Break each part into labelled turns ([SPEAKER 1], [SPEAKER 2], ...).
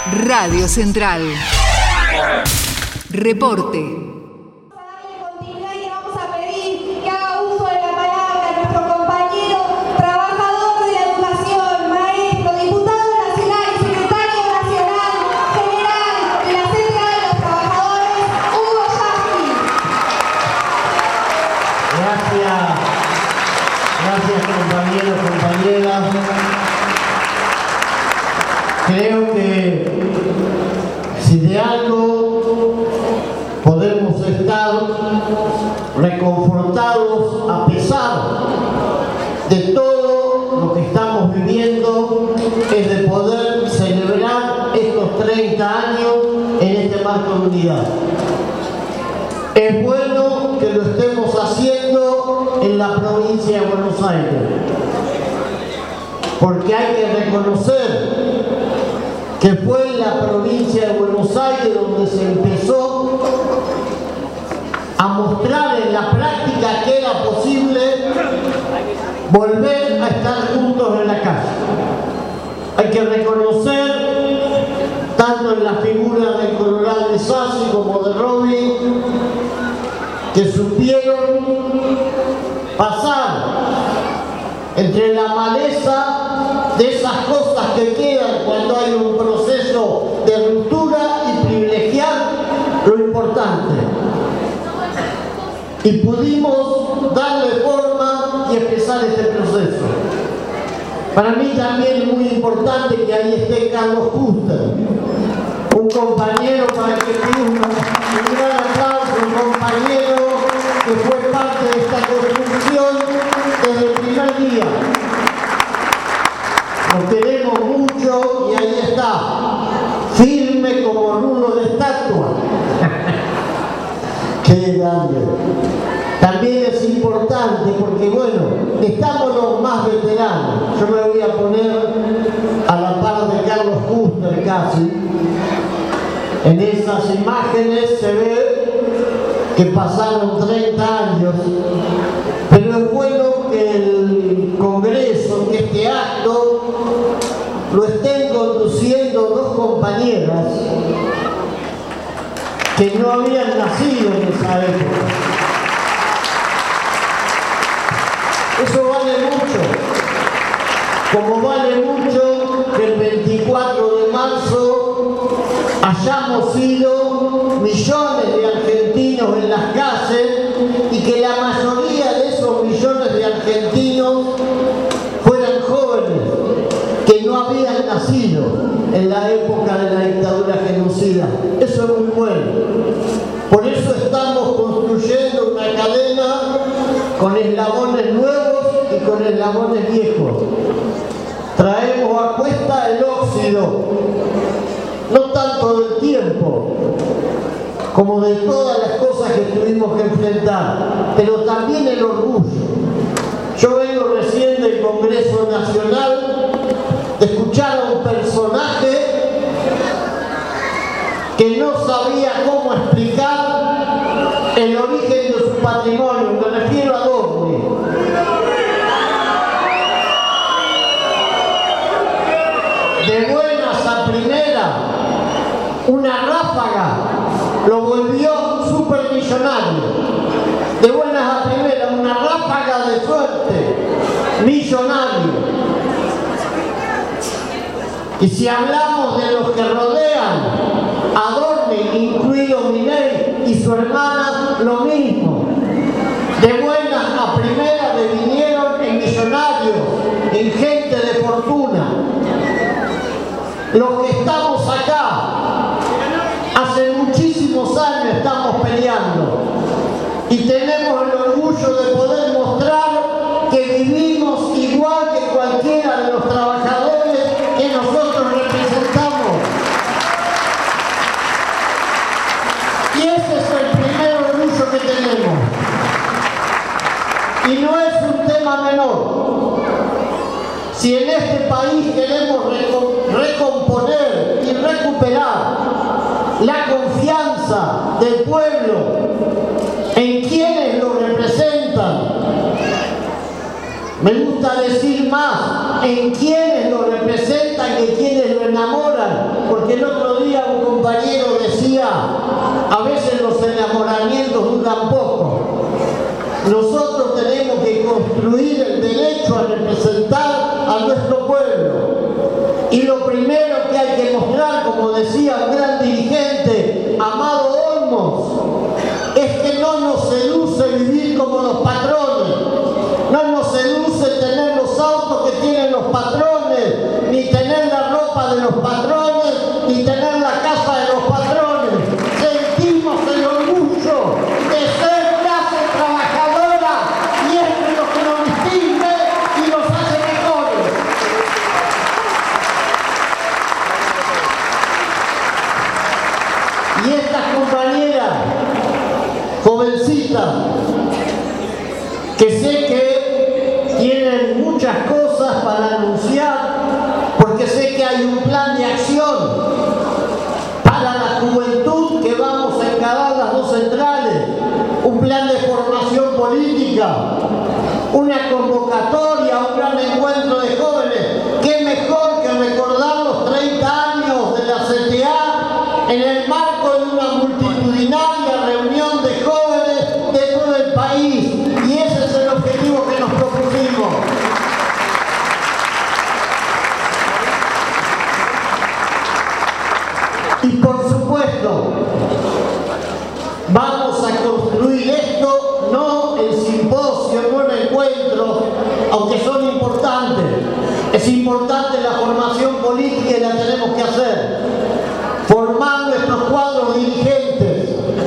[SPEAKER 1] Radio Central. Reporte.
[SPEAKER 2] Creo que si de algo podemos estar reconfortados a pesar de todo lo que estamos viviendo, es de poder celebrar estos 30 años en este marco de unidad. Es bueno que lo estemos haciendo en la provincia de Buenos Aires, porque hay que reconocer que fue en la provincia de Buenos Aires donde se empezó a mostrar en la práctica que era posible volver a estar juntos en la calle. Hay que reconocer, tanto en la figura del Coronel de Sassi como de Robin, que supieron pasar entre la maleza de esas cosas que quedan cuando hay un proceso de ruptura y privilegiar lo importante. Y pudimos darle forma y empezar este proceso. Para mí también es muy importante que ahí esté Carlos Custer, un compañero para que pida un gran aplauso, un compañero que fue parte de esta construcción desde el primer día. Lo queremos mucho y ahí está, firme como rulo de estatua. Qué grande. También es importante porque, bueno, estamos los más veteranos. Yo me voy a poner a la par de Carlos Custer casi. En esas imágenes se ve que pasaron 30 años, pero es bueno que el Congreso, que este acto lo estén conduciendo dos compañeras que no habían nacido en esa época. Eso vale mucho, como vale mucho que el 24 de marzo hayamos sido millones de argentinos en las calles y que la mayoría de esos millones de argentinos fueran jóvenes que no habían nacido en la época de la dictadura genocida. Eso es muy bueno. Por eso estamos construyendo una cadena con eslabones nuevos y con eslabones viejos. Traemos a cuesta el óxido, no tanto del tiempo, como de todas las cosas que tuvimos que enfrentar, pero también el orgullo. Yo vengo recién del Congreso Nacional de escuchar a un personaje que no sabía cómo explicar el origen de su patrimonio, me refiero a Dorni. De buenas a primera, una ráfaga lo volvió supermillonario. De buenas a primera, una ráfaga de suerte, millonario. Y si hablamos de los que rodean a Dorni, incluido Milei y su hermana, lo mismo. De buenas a primera devinieron en millonarios, en gente de fortuna. Los que estamos acá, hace muchísimos años estamos peleando y tenemos el orgullo de poder mostrar que vivimos igual que cualquiera de los trabajadores que nosotros representamos. Y ese es el primer orgullo que tenemos. Y no es un tema menor. Si en este país queremos recomponer y recuperar la confianza del pueblo en quienes lo representan, me gusta decir más, en quienes lo representan que quienes lo enamoran, porque el otro derecho a representar a nuestro pueblo. Y lo primero que hay que mostrar, como decía un gran dirigente, Amado Olmos, es que no nos seduce vivir como los patrones, no nos seduce tener los autos que tienen los patrones, ni tener la ropa de los patrones, ni tener la casa de los patrones. Sentimos el orgullo de ser clase trabajadora y es lo que nos distingue y nos hace mejores. Y estas compañeras jovencitas, que sé que tienen muchas cosas para anunciar, porque sé que hay un plan de acción para la juventud que vamos a encarar las dos centrales, un plan de formación política, una convocatoria, un gran encuentro de jóvenes. ¿Qué mejor que recordar los 30 años de la CTA en el marco de una multitudinaria reunión de jóvenes de todo el país? Y ese es el objetivo que nos propusimos. Y por supuesto, vamos a construir esto, no en simposio, no en encuentros, aunque son importantes. Es importante la formación política y la tenemos que hacer. Formar nuestros cuadros dirigentes,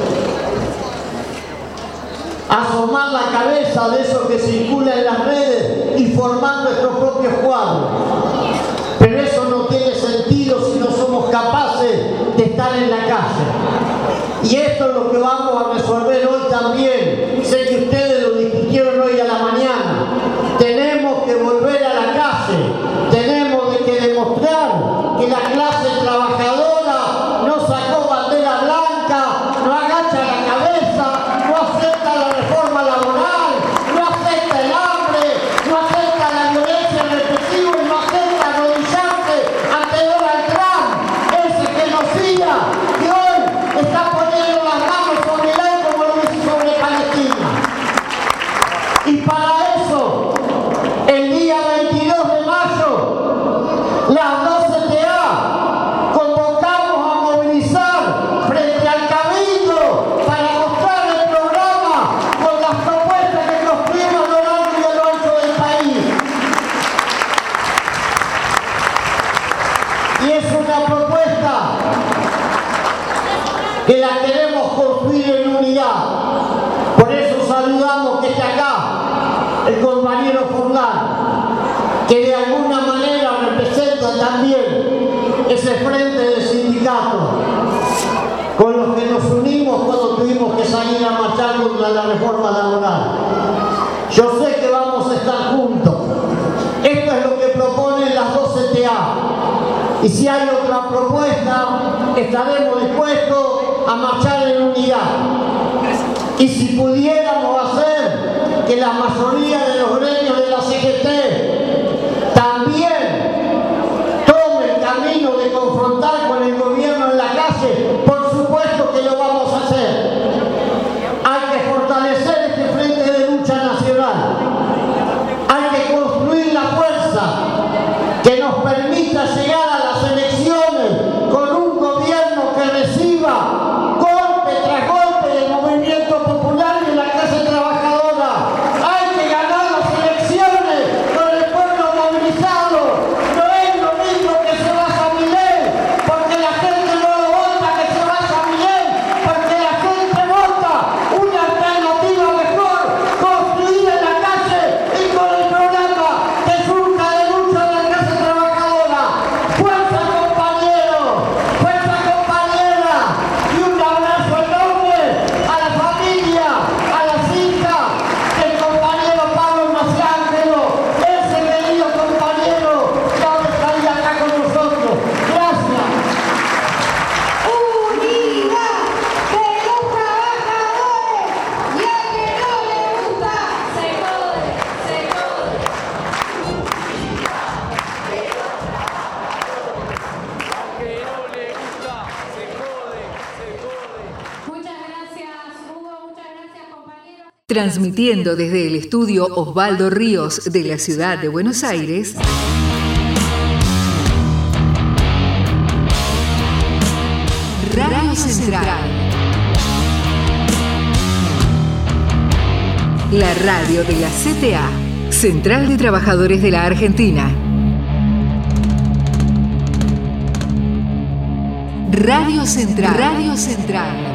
[SPEAKER 2] asomar la cabeza de eso que circula en las redes y formar nuestros propios cuadros. Pero eso no tiene sentido si no somos capaces de estar en la calle. Y esto es lo que vamos a resolver hoy también. Sé que ustedes lo discutieron hoy a la mañana. Tenemos que volver a la calle. Tenemos que demostrar que la clase trabajadora no sacó bandera blanca, no agacha la cabeza, no acepta la reforma laboral, no acepta el hambre, no acepta la violencia represiva y no acepta arrodillarse ante Donald Trump, ese genocida que hoy está poniendo las manos sobre Irán como lo hizo sobre Palestina. Y para eso, el día 22 de mayo, las dos CTA convocamos a movilizar frente al Cabildo para mostrar el programa con las propuestas que construimos a lo largo y a lo ancho del país. Y es una propuesta que la queremos construir en unidad. Por eso saludamos que está acá el compañero Forlán, que de alguna manera representa también ese frente de sindicatos con los que nos unimos cuando tuvimos que salir a marchar contra la reforma laboral. Yo sé que vamos a estar juntos. Esto es lo que proponen las dos CTA. Y si hay otra propuesta, estaremos dispuestos a marchar en unidad. Y si pudiéramos hacer que la mayoría de los gremios de la CGT también tome el camino de confrontar con el gobierno en la calle, por supuesto que lo vamos a hacer. Hay que fortalecer este frente de lucha nacional. Hay que construir la fuerza que nos permita llegar a las elecciones con un gobierno que reciba golpe tras golpe del movimiento popular y de la clase trabajadora. Hay que ganar las elecciones con el pueblo movilizado. No es lo mismo que se vaya a Milei
[SPEAKER 1] Transmitiendo desde el estudio Osvaldo Ríos de la ciudad de Buenos Aires, Radio Central. La radio de la CTA, Central de Trabajadores de la Argentina. Radio Central. Radio Central.